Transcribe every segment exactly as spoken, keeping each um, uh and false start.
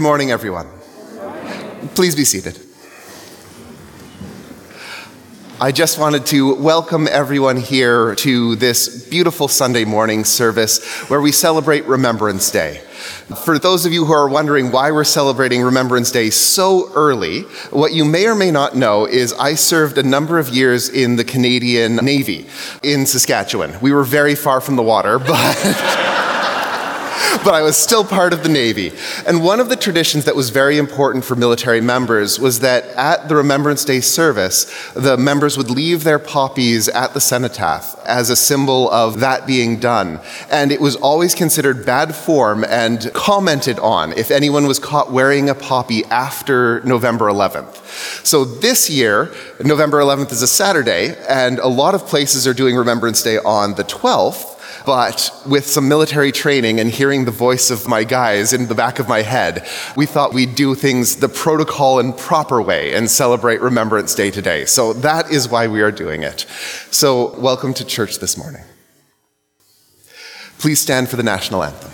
morning, everyone. Please be seated. I just wanted to welcome everyone here to this beautiful Sunday morning service where we celebrate Remembrance Day. For those of you who are wondering why we're celebrating Remembrance Day so early, what you may or may not know is I served a number of years in the Canadian Navy in Saskatchewan. We were very far from the water, but... but I was still part of the Navy. And one of the traditions that was very important for military members was that at the Remembrance Day service, the members would leave their poppies at the cenotaph as a symbol of that being done. And it was always considered bad form and commented on if anyone was caught wearing a poppy after November eleventh. So this year, November eleventh is a Saturday, and a lot of places are doing Remembrance Day on the twelfth. But with some military training and hearing the voice of my guys in the back of my head, we thought we'd do things the protocol and proper way and celebrate Remembrance Day today. So that is why we are doing it. So welcome to church this morning. Please stand for the national anthem.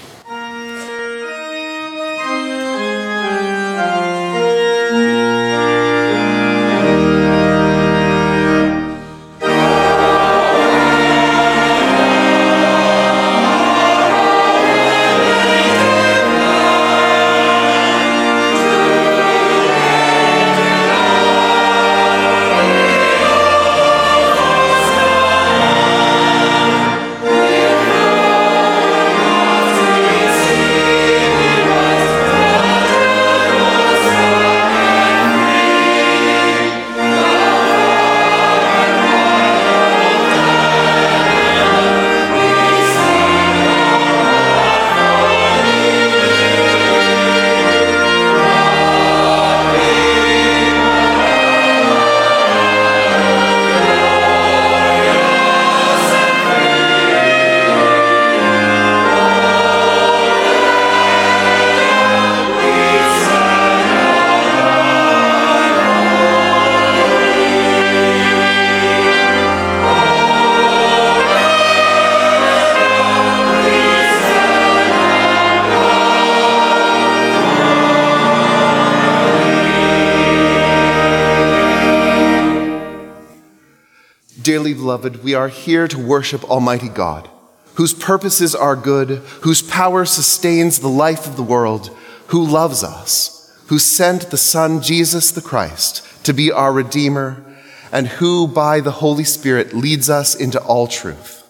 Dearly beloved, we are here to worship Almighty God, whose purposes are good, whose power sustains the life of the world, who loves us, who sent the Son, Jesus the Christ, to be our Redeemer, and who, by the Holy Spirit, leads us into all truth.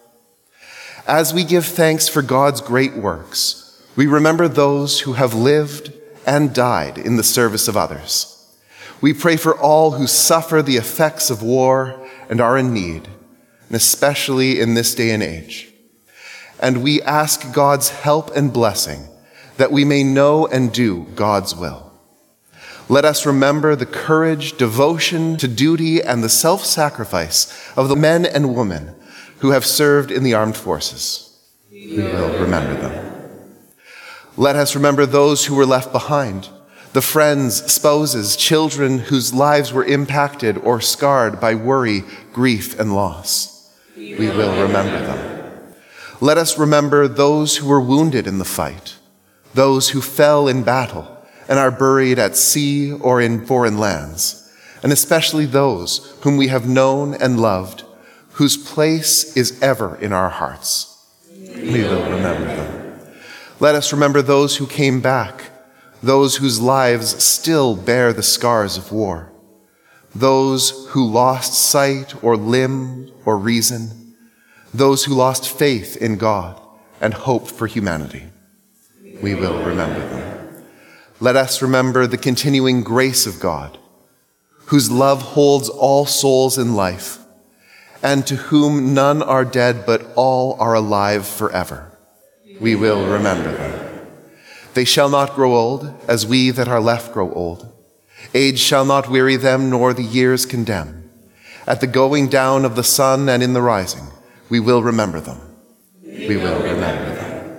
As we give thanks for God's great works, we remember those who have lived and died in the service of others. We pray for all who suffer the effects of war and are in need, and especially in this day and age. And we ask God's help and blessing that we may know and do God's will. Let us remember the courage, devotion to duty, and the self-sacrifice of the men and women who have served in the armed forces. We will remember them. Let us remember those who were left behind, the friends, spouses, children whose lives were impacted or scarred by worry, grief, and loss. We will remember them. Let us remember those who were wounded in the fight, those who fell in battle and are buried at sea or in foreign lands, and especially those whom we have known and loved, whose place is ever in our hearts. We will remember them. Let us remember those who came back, those whose lives still bear the scars of war, those who lost sight or limb or reason, those who lost faith in God and hope for humanity. We will remember them. Let us remember the continuing grace of God, whose love holds all souls in life, and to whom none are dead but all are alive forever. We will remember them. They shall not grow old, as we that are left grow old. Age shall not weary them, nor the years condemn. At the going down of the sun and in the rising, we will remember them. We will remember them.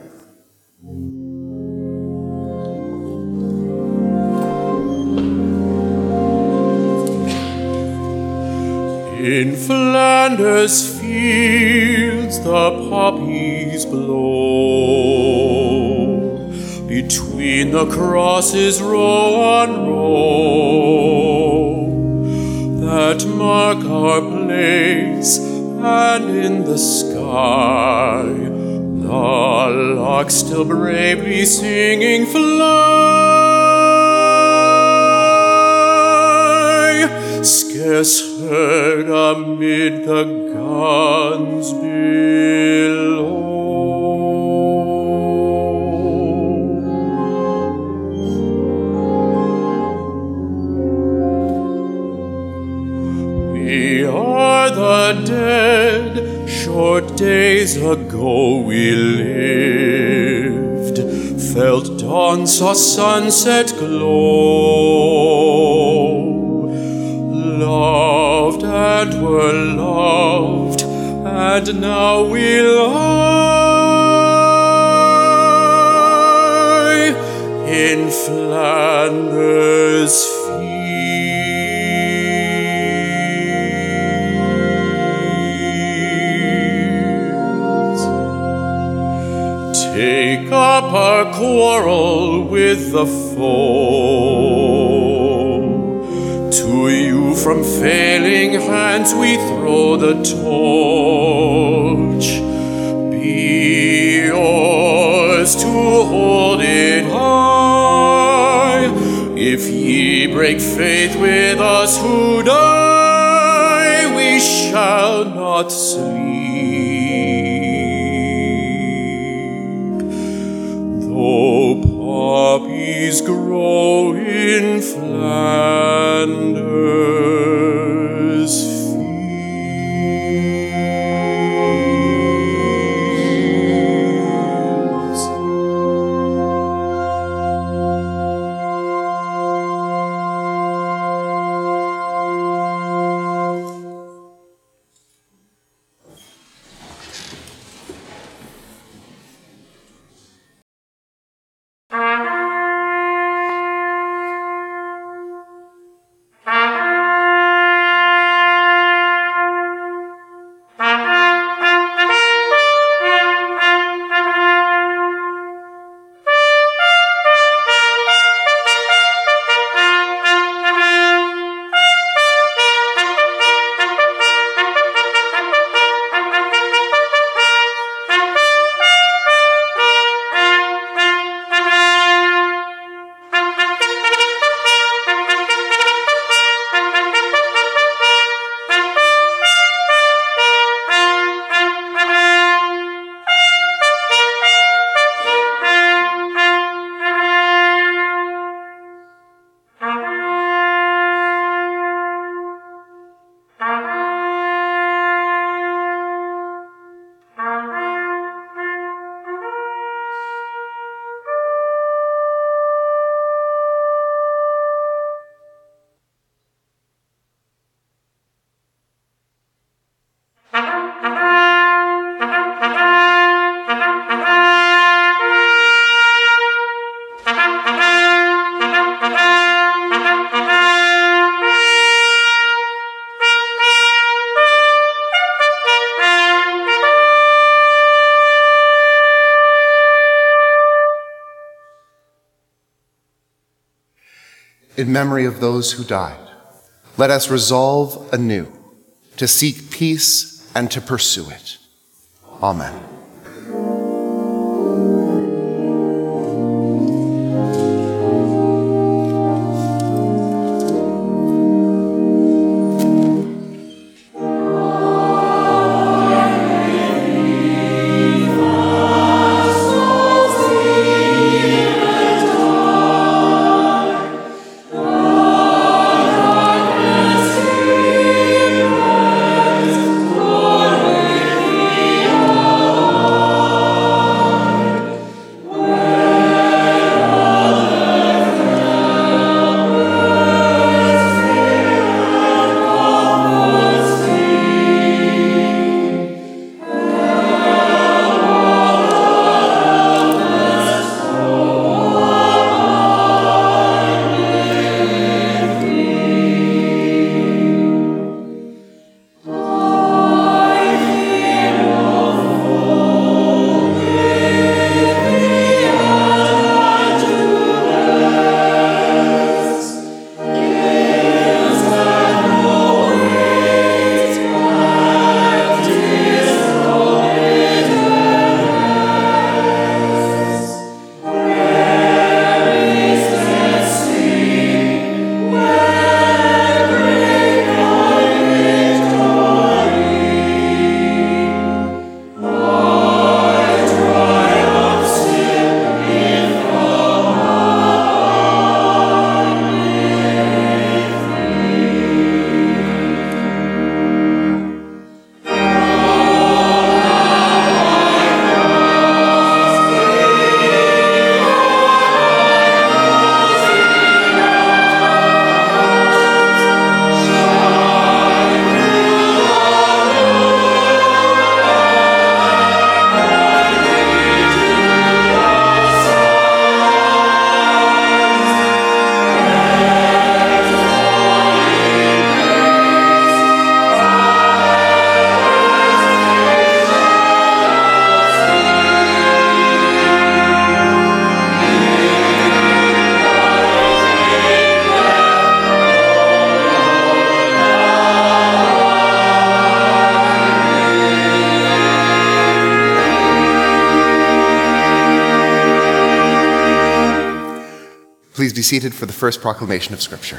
In Flanders fields the poppies blow, Between the crosses row on row that mark our place, and in the sky the lark still bravely singing fly, scarce heard amid the guns below. We are the dead, short days ago we lived, felt dawn, saw sunset glow, loved and were loved, and now we lie in Flanders Take up our quarrel with the foe. To you from failing hands we throw the torch. Be yours to hold it high. If ye break faith with us who die, we shall not sleep. Though poppies grow in Flanders fields. In memory of those who died, let us resolve anew to seek peace and to pursue it. Amen. Oh be seated for the first proclamation of Scripture.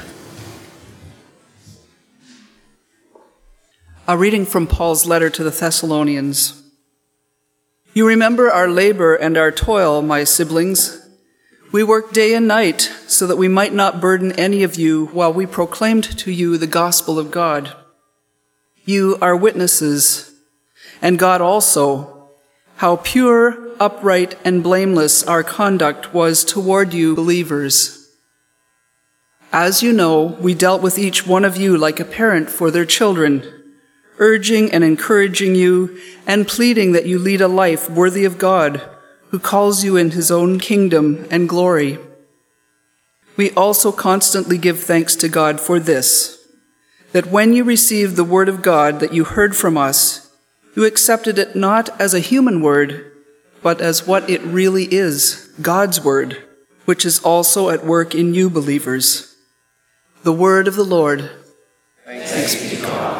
A reading from Paul's letter to the Thessalonians. You remember our labor and our toil, my siblings. We worked day and night so that we might not burden any of you while we proclaimed to you the gospel of God. You are witnesses, and God also, how pure, upright, and blameless our conduct was toward you believers. As you know, we dealt with each one of you like a parent for their children, urging and encouraging you and pleading that you lead a life worthy of God, who calls you in his own kingdom and glory. We also constantly give thanks to God for this, that when you received the word of God that you heard from us, you accepted it not as a human word, but as what it really is, God's word, which is also at work in you believers. The word of the Lord. Thanks, Thanks be to God.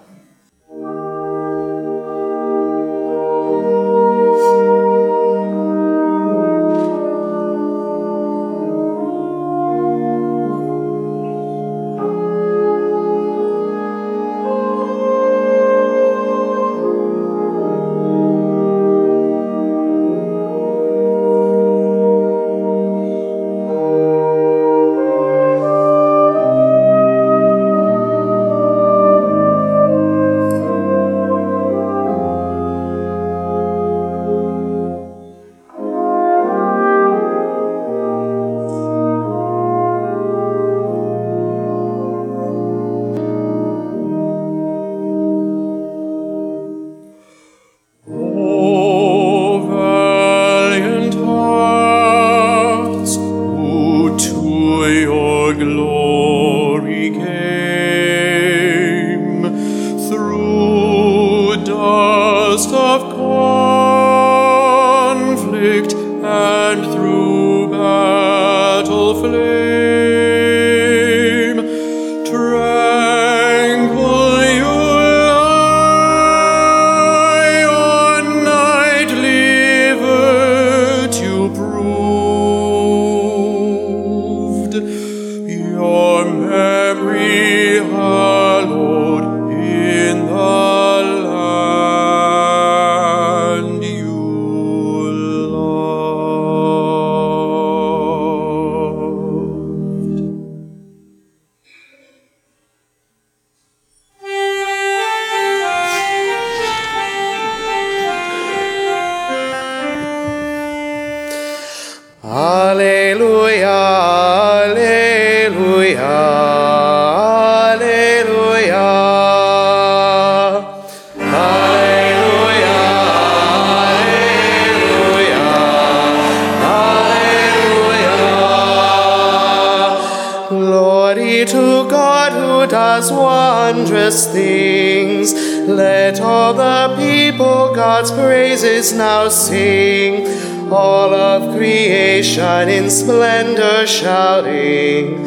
Things. Let all the people God's praises now sing, all of creation in splendor shouting,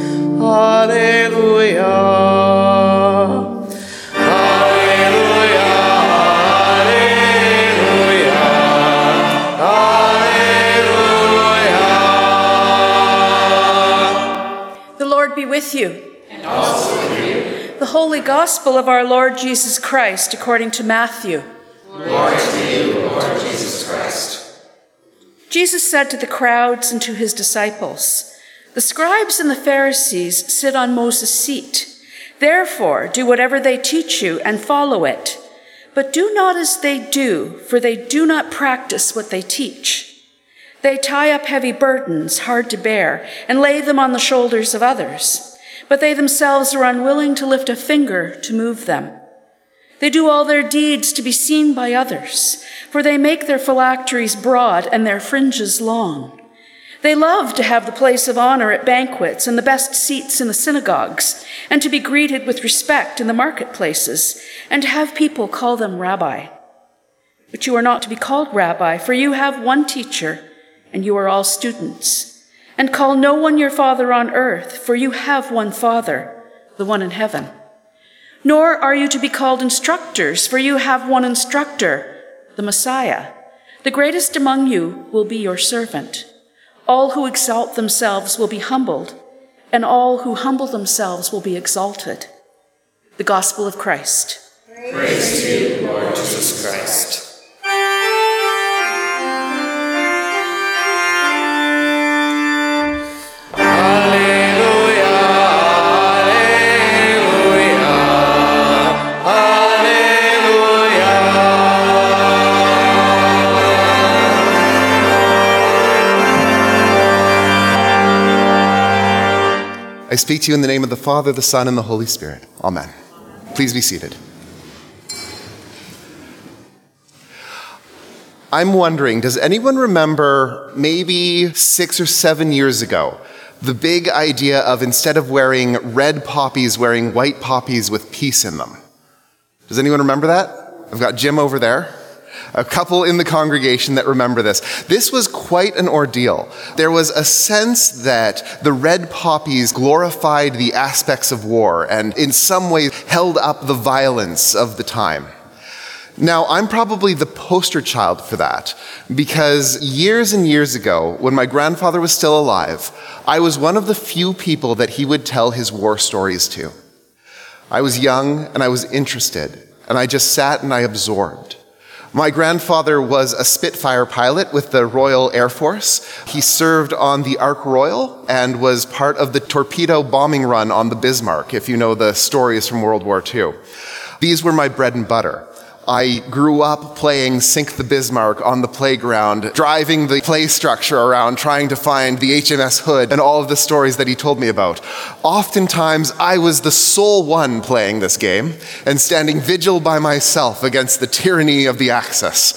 Hallelujah, Hallelujah, Hallelujah, Hallelujah. The Lord be with you. And also with you. The Holy Gospel of our Lord Jesus Christ according to Matthew. Glory to you, Lord Jesus Christ. Jesus said to the crowds and to his disciples, "The scribes and the Pharisees sit on Moses' seat. Therefore, do whatever they teach you and follow it. But do not as they do, for they do not practice what they teach. They tie up heavy burdens, hard to bear, and lay them on the shoulders of others. But they themselves are unwilling to lift a finger to move them. They do all their deeds to be seen by others, for they make their phylacteries broad and their fringes long. They love to have the place of honor at banquets and the best seats in the synagogues, and to be greeted with respect in the marketplaces, and to have people call them rabbi. But you are not to be called rabbi, for you have one teacher, and you are all students. And call no one your father on earth, for you have one Father, the one in heaven. Nor are you to be called instructors, for you have one instructor, the Messiah. The greatest among you will be your servant. All who exalt themselves will be humbled, and all who humble themselves will be exalted. The Gospel of Christ. Praise to you, Lord Jesus Christ. I speak to you in the name of the Father, the Son, and the Holy Spirit. Amen. Please be seated. I'm wondering, does anyone remember maybe six or seven years ago, the big idea of instead of wearing red poppies, wearing white poppies with peace in them? Does anyone remember that? I've got Jim over there. A couple in the congregation that remember this. This was quite an ordeal. There was a sense that the red poppies glorified the aspects of war and in some ways held up the violence of the time. Now, I'm probably the poster child for that because years and years ago, when my grandfather was still alive, I was one of the few people that he would tell his war stories to. I was young and I was interested, and I just sat and I absorbed. My grandfather was a Spitfire pilot with the Royal Air Force. He served on the Ark Royal and was part of the torpedo bombing run on the Bismarck, if you know the stories from World War Two. These were my bread and butter. I grew up playing Sink the Bismarck on the playground, driving the play structure around, trying to find the H M S Hood and all of the stories that he told me about. Oftentimes, I was the sole one playing this game and standing vigil by myself against the tyranny of the Axis.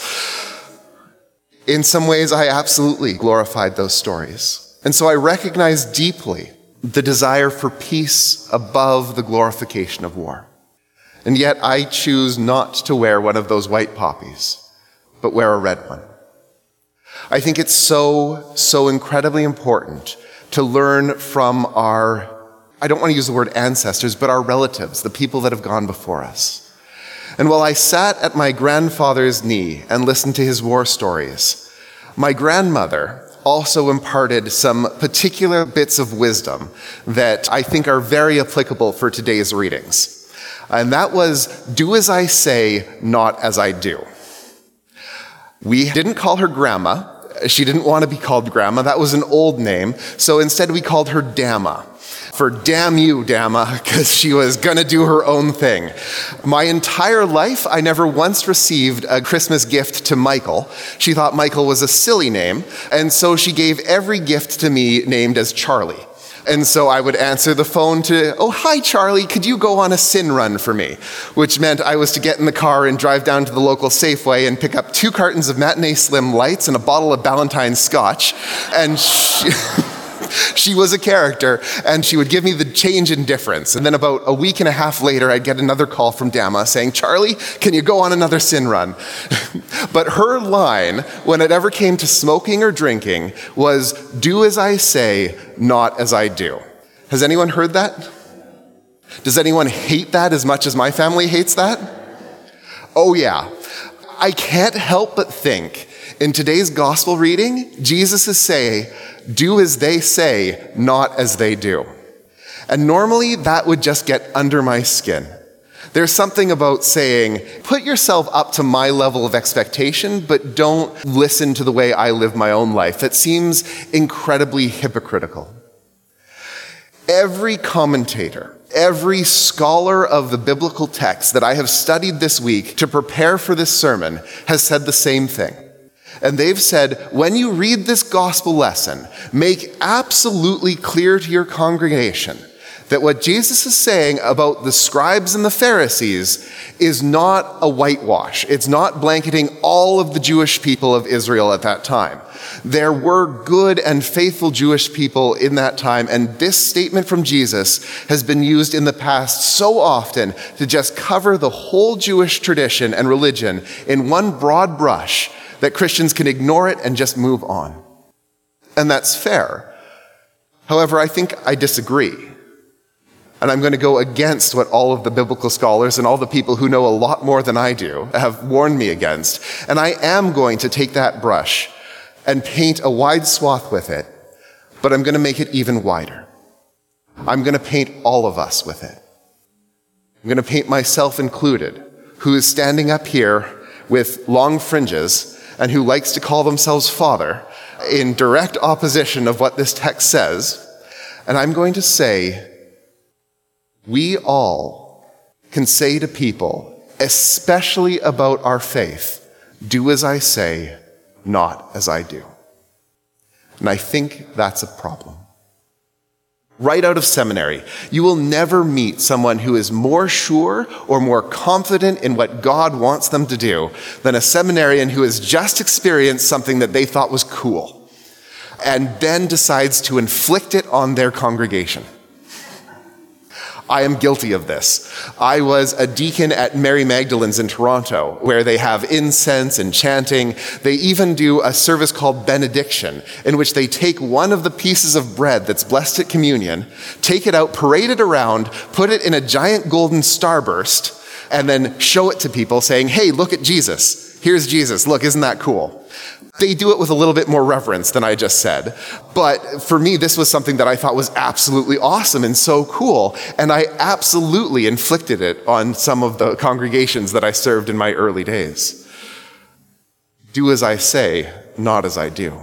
In some ways, I absolutely glorified those stories. And so I recognize deeply the desire for peace above the glorification of war. And yet I choose not to wear one of those white poppies, but wear a red one. I think it's so, so incredibly important to learn from our, I don't want to use the word ancestors, but our relatives, the people that have gone before us. And while I sat at my grandfather's knee and listened to his war stories, my grandmother also imparted some particular bits of wisdom that I think are very applicable for today's readings. And that was, do as I say, not as I do. We didn't call her Grandma. She didn't want to be called Grandma. That was an old name. So instead we called her Damma. For damn you, Damma, because she was going to do her own thing. My entire life, I never once received a Christmas gift to Michael. She thought Michael was a silly name, and so she gave every gift to me named as Charlie. And so I would answer the phone to, oh, hi, Charlie, could you go on a sin run for me? Which meant I was to get in the car and drive down to the local Safeway and pick up two cartons of Matinee Slim Lights and a bottle of Ballantine's Scotch. And she, she was a character, and she would give me the change in difference. And then about a week and a half later, I'd get another call from Damma saying, Charlie, can you go on another sin run? But her line, when it ever came to smoking or drinking, was, do as I say, not as I do. Has anyone heard that? Does anyone hate that as much as my family hates that? Oh yeah. I can't help but think, in today's gospel reading, Jesus is saying, do as they say, not as they do. And normally that would just get under my skin. There's something about saying, put yourself up to my level of expectation, but don't listen to the way I live my own life. That seems incredibly hypocritical. Every commentator, every scholar of the biblical text that I have studied this week to prepare for this sermon has said the same thing. And they've said, when you read this gospel lesson, make absolutely clear to your congregation that what Jesus is saying about the scribes and the Pharisees is not a whitewash. It's not blanketing all of the Jewish people of Israel at that time. There were good and faithful Jewish people in that time, and this statement from Jesus has been used in the past so often to just cover the whole Jewish tradition and religion in one broad brush that Christians can ignore it and just move on. And that's fair. However, I think I disagree. And I'm going to go against what all of the biblical scholars and all the people who know a lot more than I do have warned me against. And I am going to take that brush and paint a wide swath with it but I'm going to make it even wider. I'm going to paint all of us with it. I'm going to paint myself included, who is standing up here with long fringes and who likes to call themselves father, in direct opposition of what this text says. And I'm going to say, we all can say to people, especially about our faith, do as I say, not as I do. And I think that's a problem. Right out of seminary, you will never meet someone who is more sure or more confident in what God wants them to do than a seminarian who has just experienced something that they thought was cool and then decides to inflict it on their congregation. I am guilty of this. I was a deacon at Mary Magdalene's in Toronto, where they have incense and chanting. They even do a service called benediction, in which they take one of the pieces of bread that's blessed at communion, take it out, parade it around, put it in a giant golden starburst, and then show it to people saying, hey, look at Jesus. Here's Jesus. Look, isn't that cool? They do it with a little bit more reverence than I just said. But for me, this was something that I thought was absolutely awesome and so cool. And I absolutely inflicted it on some of the congregations that I served in my early days. Do as I say, not as I do.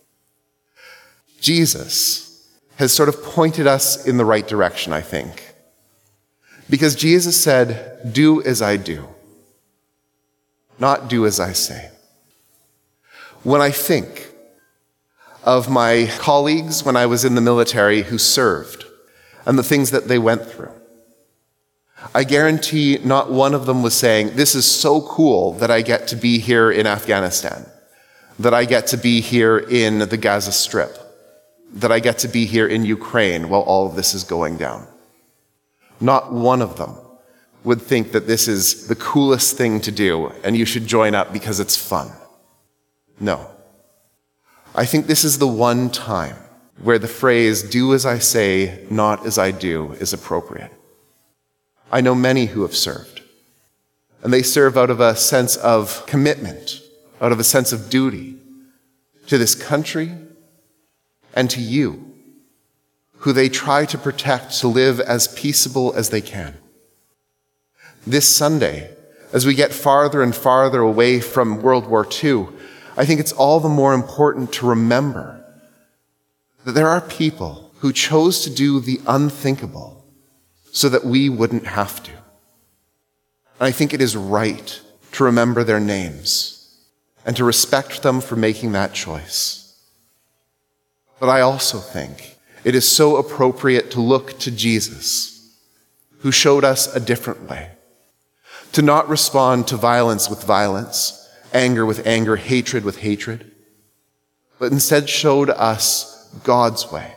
Jesus has sort of pointed us in the right direction, I think. Because Jesus said, do as I do, not do as I say. When I think of my colleagues when I was in the military who served and the things that they went through, I guarantee not one of them was saying, this is so cool that I get to be here in Afghanistan, that I get to be here in the Gaza Strip, that I get to be here in Ukraine while all of this is going down. Not one of them would think that this is the coolest thing to do and you should join up because it's fun. No. I think this is the one time where the phrase, do as I say, not as I do, is appropriate. I know many who have served, and they serve out of a sense of commitment, out of a sense of duty to this country and to you, who they try to protect to live as peaceable as they can. This Sunday, as we get farther and farther away from World War Two, I think it's all the more important to remember that there are people who chose to do the unthinkable so that we wouldn't have to. And I think it is right to remember their names and to respect them for making that choice. But I also think it is so appropriate to look to Jesus, who showed us a different way, to not respond to violence with violence, anger with anger, hatred with hatred, but instead showed us God's way.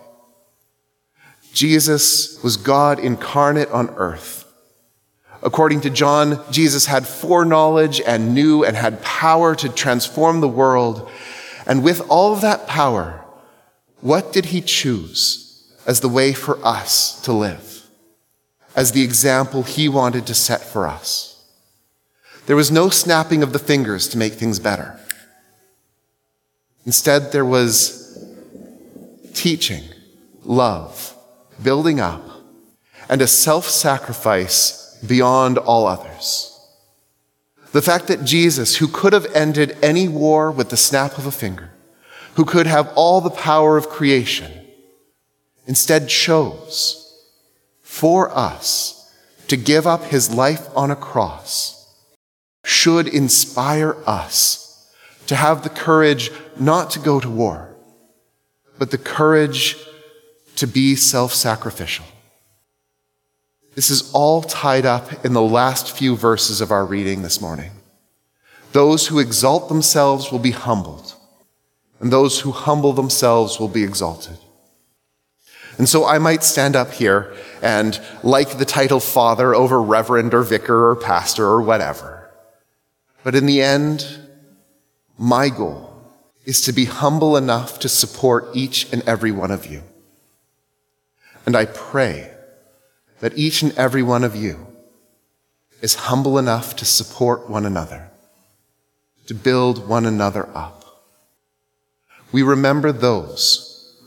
Jesus was God incarnate on earth. According to John, Jesus had foreknowledge and knew and had power to transform the world. And with all of that power, what did he choose as the way for us to live, as the example he wanted to set for us? There was no snapping of the fingers to make things better. Instead, there was teaching, love, building up, and a self-sacrifice beyond all others. The fact that Jesus, who could have ended any war with the snap of a finger, who could have all the power of creation, instead chose for us to give up his life on a cross, should inspire us to have the courage not to go to war, but the courage to be self-sacrificial. This is all tied up in the last few verses of our reading this morning. Those who exalt themselves will be humbled, and those who humble themselves will be exalted. And so I might stand up here and like the title father over reverend or vicar or pastor or whatever. But in the end, my goal is to be humble enough to support each and every one of you. And I pray that each and every one of you is humble enough to support one another, to build one another up. We remember those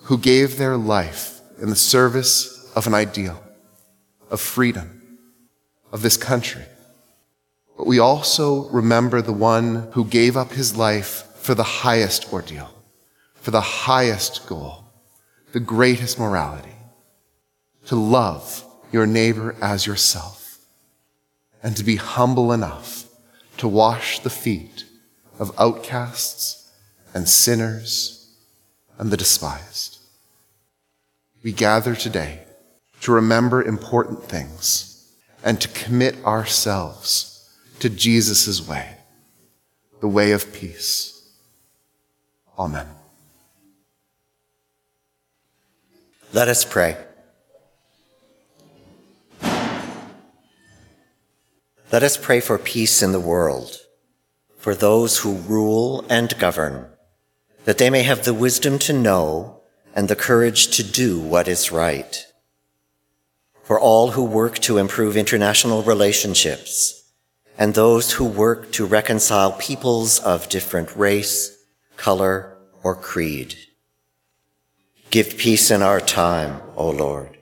who gave their life in the service of an ideal, of freedom, of this country. But we also remember the one who gave up his life for the highest ordeal, for the highest goal, the greatest morality, to love your neighbor as yourself, and to be humble enough to wash the feet of outcasts and sinners and the despised. We gather today to remember important things and to commit ourselves to Jesus' way, the way of peace. Amen. Let us pray. Let us pray for peace in the world, for those who rule and govern, that they may have the wisdom to know and the courage to do what is right. For all who work to improve international relationships, and those who work to reconcile peoples of different race, color, or creed. Give peace in our time, O Lord.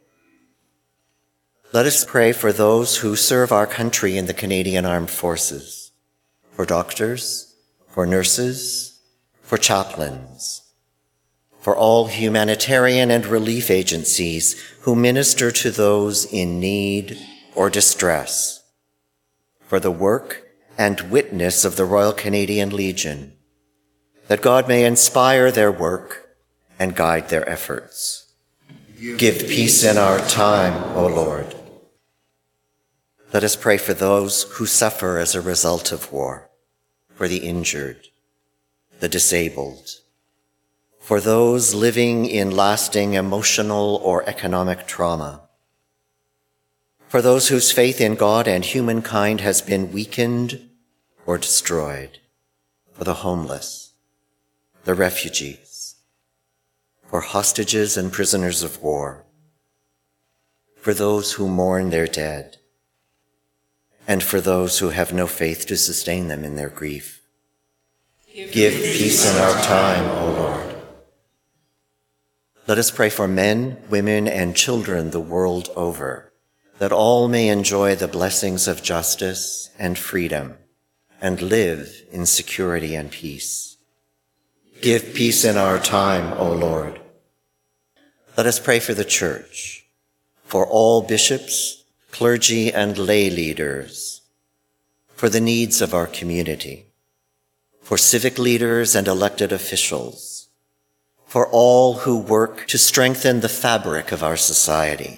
Let us pray for those who serve our country in the Canadian Armed Forces, for doctors, for nurses, for chaplains, for all humanitarian and relief agencies who minister to those in need or distress, for the work and witness of the Royal Canadian Legion, that God may inspire their work and guide their efforts. Give peace in our time, O Lord. Let us pray for those who suffer as a result of war, for the injured, the disabled, for those living in lasting emotional or economic trauma, for those whose faith in God and humankind has been weakened or destroyed, for the homeless, the refugees, for hostages and prisoners of war, for those who mourn their dead, and for those who have no faith to sustain them in their grief. Give peace in our time, O Lord. Let us pray for men, women, and children the world over, that all may enjoy the blessings of justice and freedom and live in security and peace. Give peace in our time, O Lord. Let us pray for the Church, for all bishops, clergy, and lay leaders, for the needs of our community, for civic leaders and elected officials, for all who work to strengthen the fabric of our society,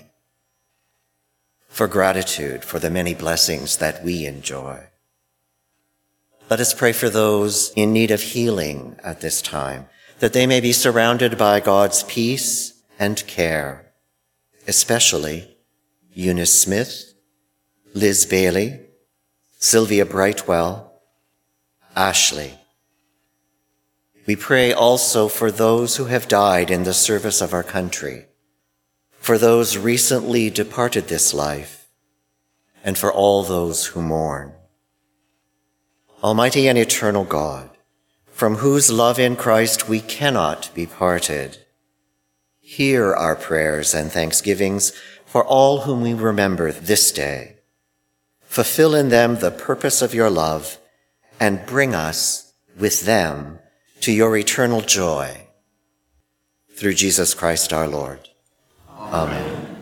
for gratitude for the many blessings that we enjoy. Let us pray for those in need of healing at this time, that they may be surrounded by God's peace and care, especially Eunice Smith, Liz Bailey, Sylvia Brightwell, Ashley. We pray also for those who have died in the service of our country, for those recently departed this life, and for all those who mourn. Almighty and eternal God, from whose love in Christ we cannot be parted, hear our prayers and thanksgivings for all whom we remember this day. Fulfill in them the purpose of your love, and bring us, with them, to your eternal joy. Through Jesus Christ our Lord. Amen.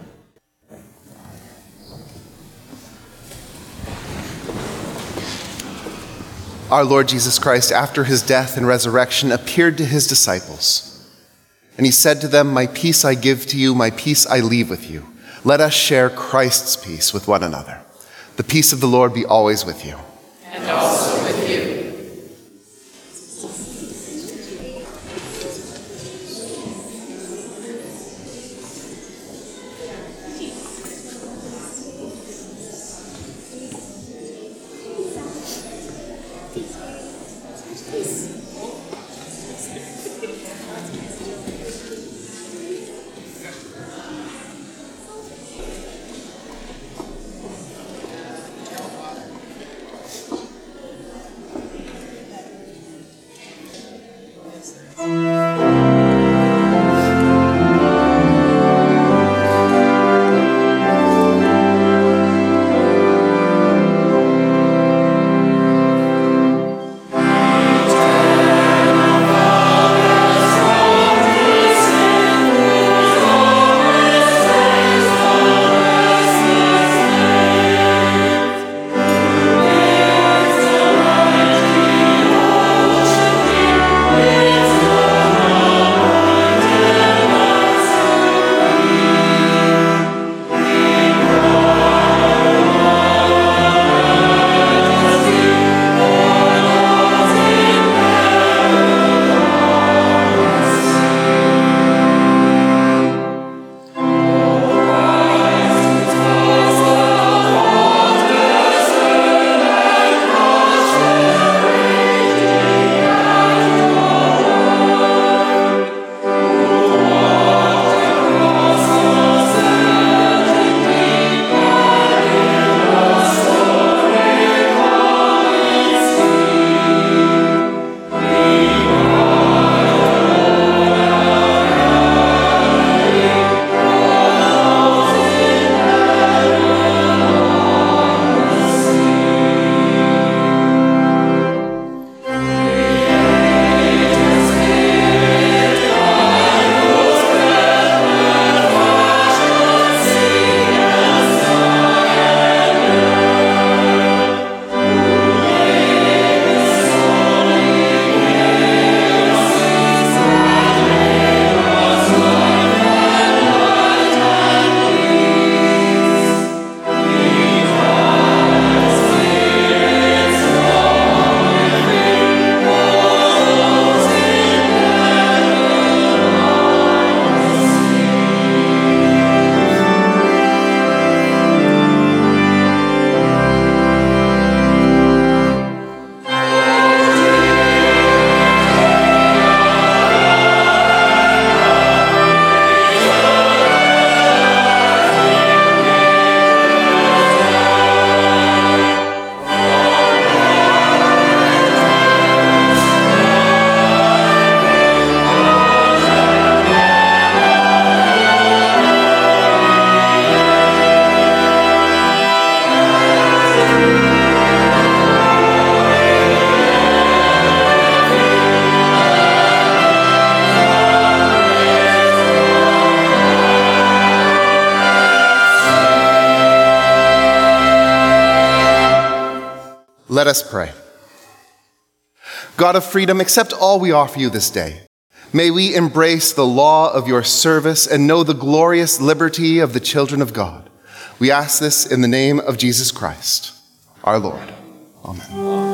Our Lord Jesus Christ, after his death and resurrection, appeared to his disciples. And he said to them, "My peace I give to you, my peace I leave with you. Let us share Christ's peace with one another. The peace of the Lord be always with you." And also with you. Let us pray. God of freedom, accept all we offer you this day. May we embrace the law of your service and know the glorious liberty of the children of God. We ask this in the name of Jesus Christ, our Lord. Amen.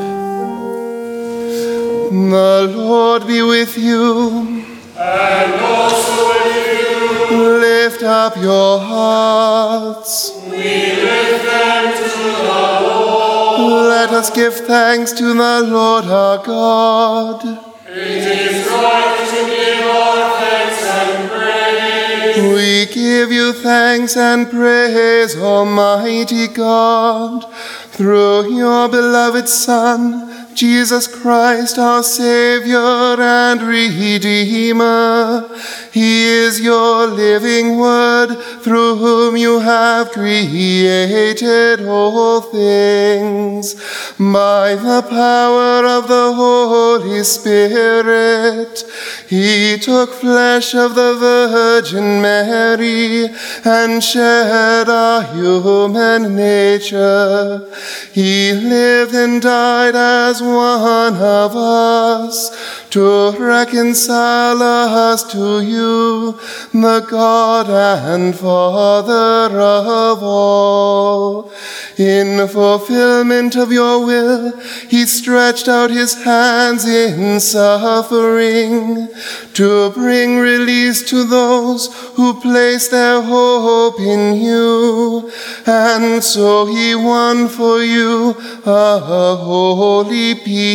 The Lord be with you. And also with you. Lift up your hearts. We lift them to the Lord. Let us give thanks to the Lord our God. It is right to give our thanks and praise. We give you thanks and praise, Almighty God, through your beloved Son, Jesus Christ, our Savior and Redeemer. He is your living Word, through whom you have created all things. By the power of the Holy Spirit, he took flesh of the Virgin Mary and shared our human nature. He lived and died as one of us to reconcile us to you, the God and Father of all. In fulfillment of your will, he stretched out his hands in suffering to bring release to those who place their hope in you. And so he won for you a holy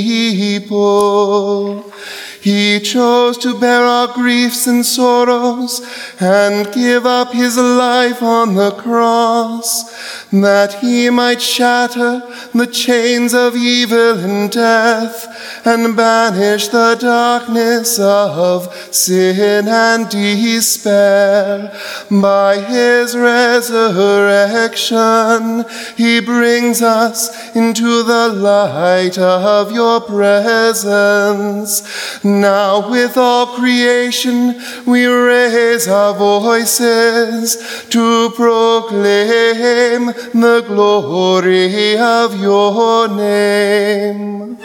people. He chose to bear our griefs and sorrows and give up his life on the cross, that he might shatter the chains of evil and death and banish the darkness of sin and despair. By his resurrection, he brings us into the light of your presence. Now with all creation we raise our voices to proclaim the glory of your name.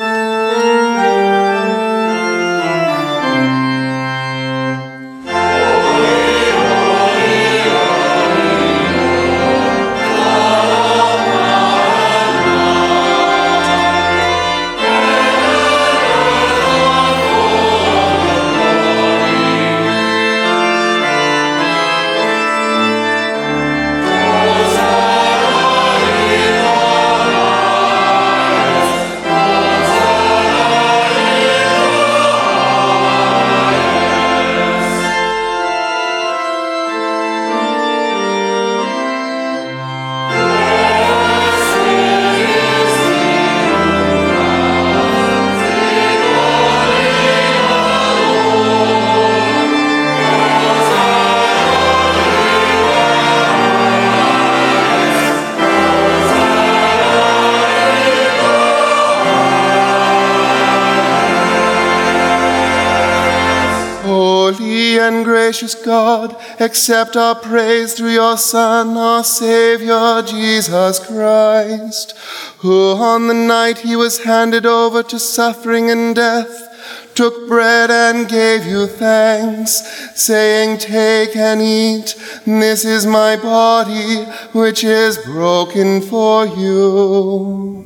Gracious God, accept our praise through your Son, our Savior, Jesus Christ, who on the night he was handed over to suffering and death, took bread and gave you thanks, saying, "Take and eat, this is my body, which is broken for you."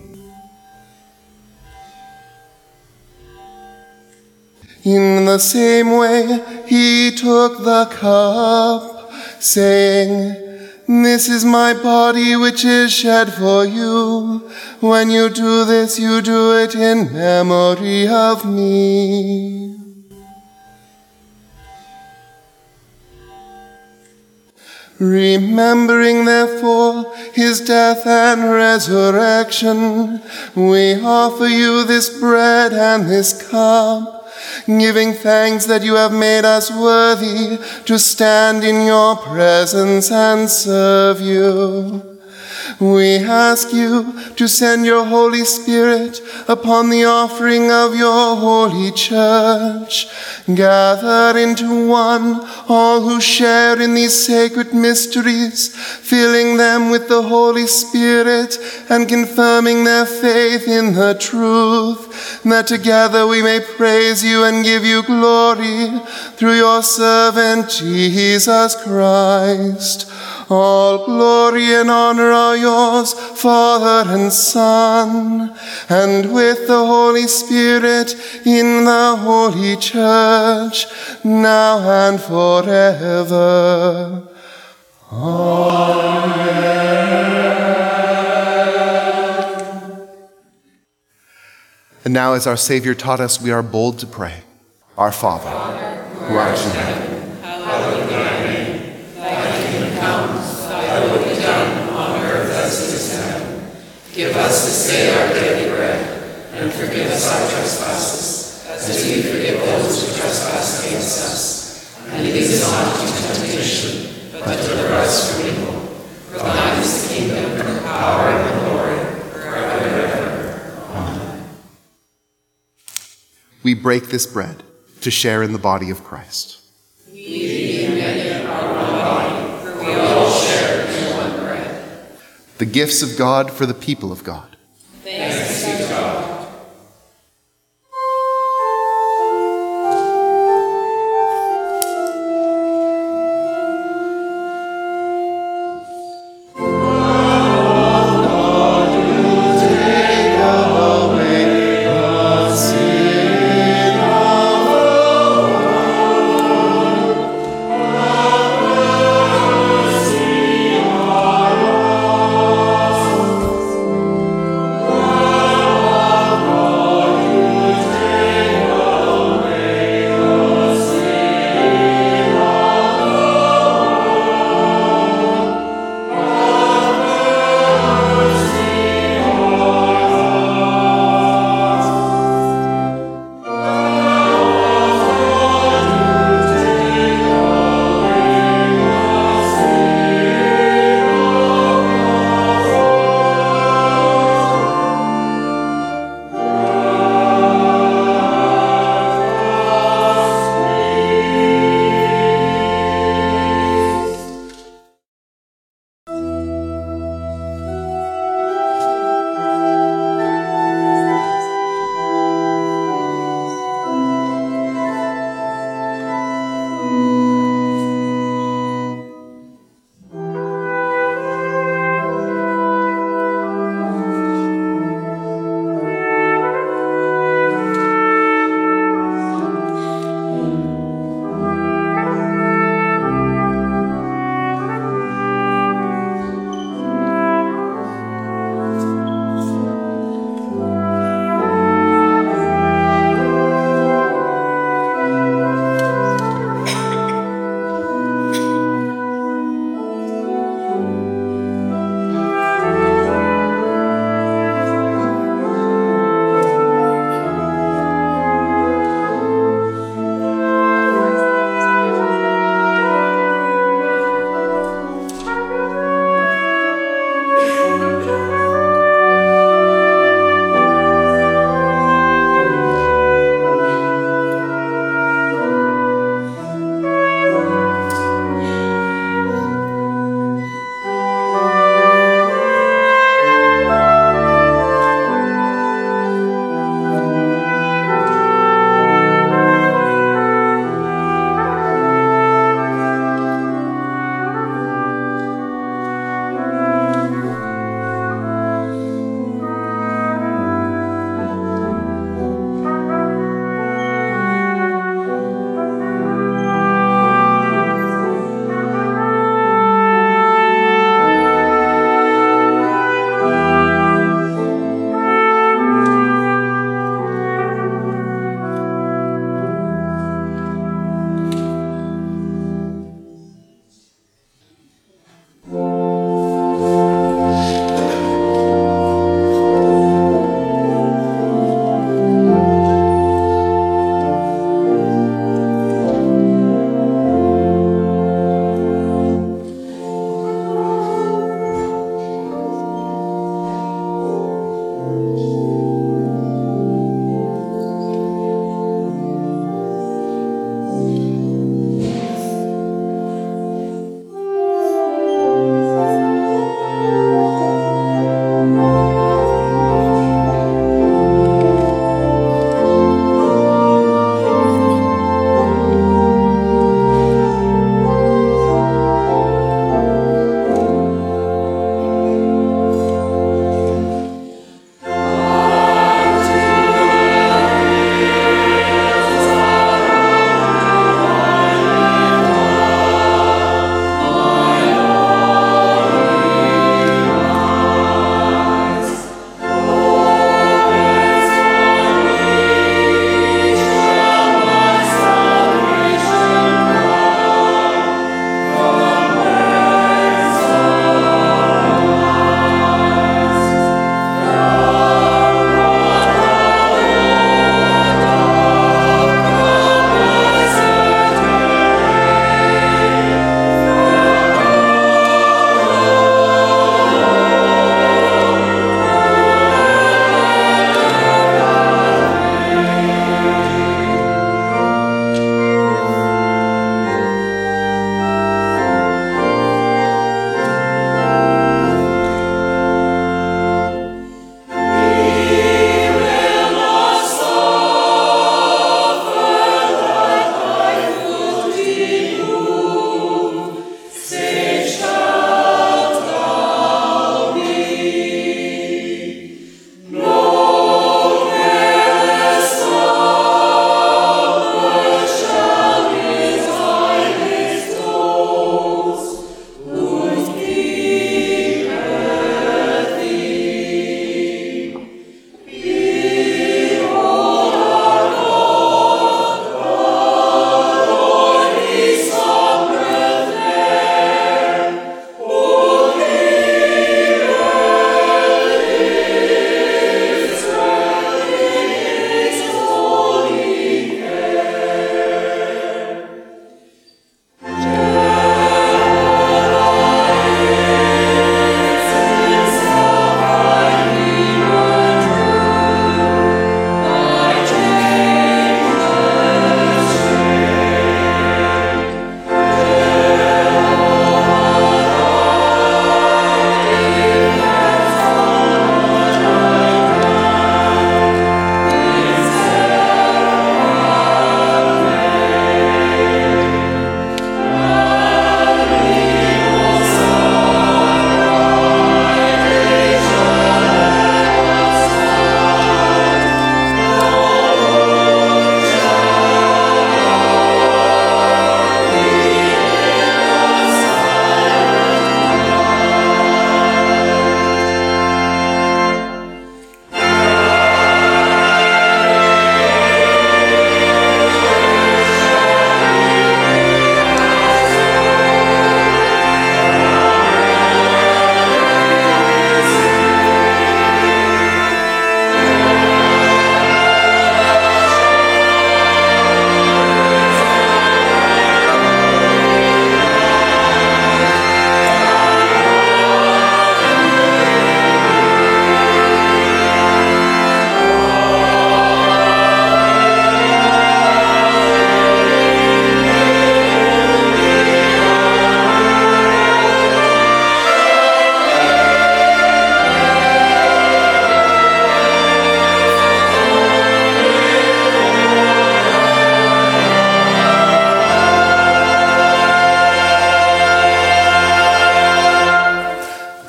In the same way, he took the cup, saying, "This is my body which is shed for you. When you do this, you do it in memory of me." Remembering, therefore, his death and resurrection, we offer you this bread and this cup, giving thanks that you have made us worthy to stand in your presence and serve you. We ask you to send your Holy Spirit upon the offering of your holy church. Gather into one all who share in these sacred mysteries, filling them with the Holy Spirit and confirming their faith in the truth, that together we may praise you and give you glory through your servant Jesus Christ. All glory and honor are yours, Father and Son, and with the Holy Spirit in the Holy Church, now and forever. Amen. And now, as our Savior taught us, we are bold to pray. Our Father, who art in heaven, hallowed be thy name. Thy kingdom come, thy will be done on earth as it is in heaven. Give us this day our daily bread, and forgive us our trespasses, as we forgive those who trespass against us. And lead us not into temptation, but deliver us from evil. For thine is the kingdom, and the power, and the glory, forever and ever. Amen. We break this bread to share in the body of Christ. We and many are one body, for we all share in one bread. The gifts of God for the people of God. Thanks be to God.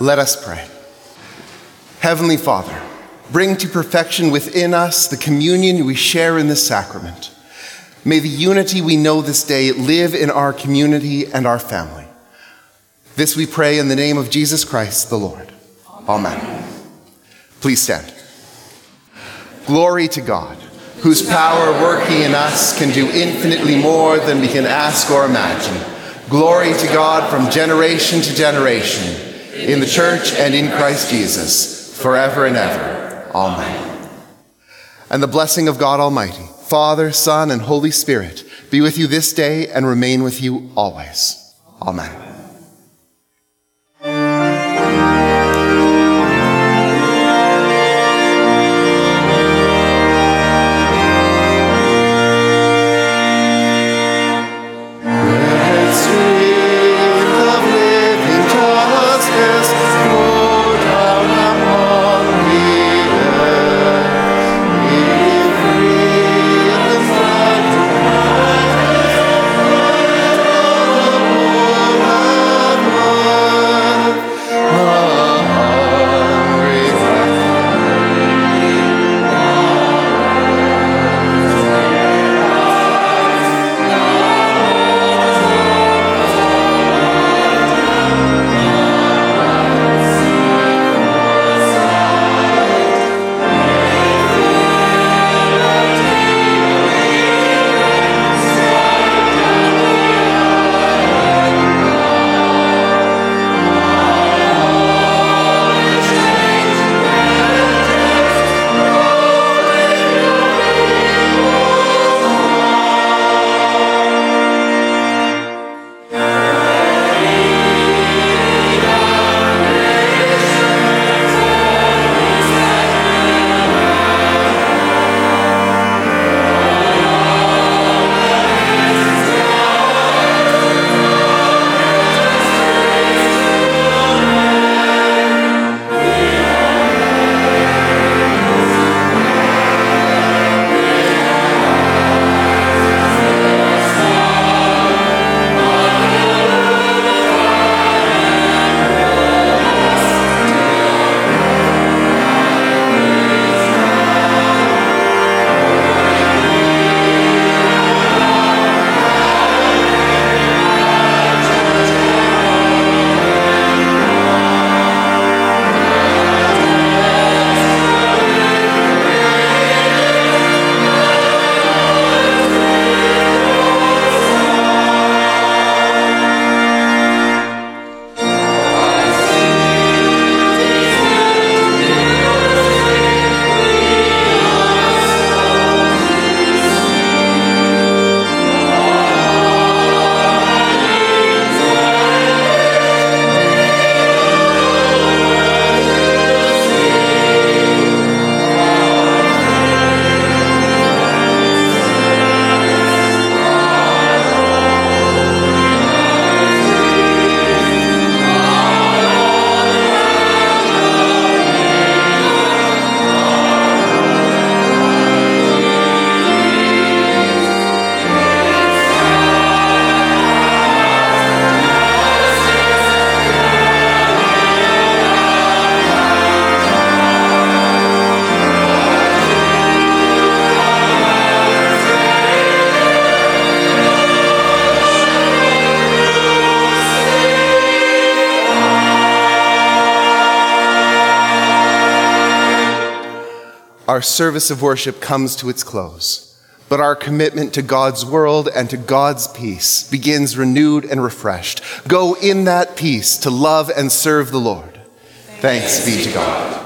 Let us pray. Heavenly Father, bring to perfection within us the communion we share in this sacrament. May the unity we know this day live in our community and our family. This we pray in the name of Jesus Christ the Lord. Amen. Please stand. Glory to God, whose power working in us can do infinitely more than we can ask or imagine. Glory to God from generation to generation, in the church and in Christ Jesus, forever and ever. Amen. And the blessing of God Almighty, Father, Son, and Holy Spirit, be with you this day and remain with you always. Amen. Our service of worship comes to its close, but our commitment to God's world and to God's peace begins renewed and refreshed. Go in that peace to love and serve the Lord. Thanks be to God.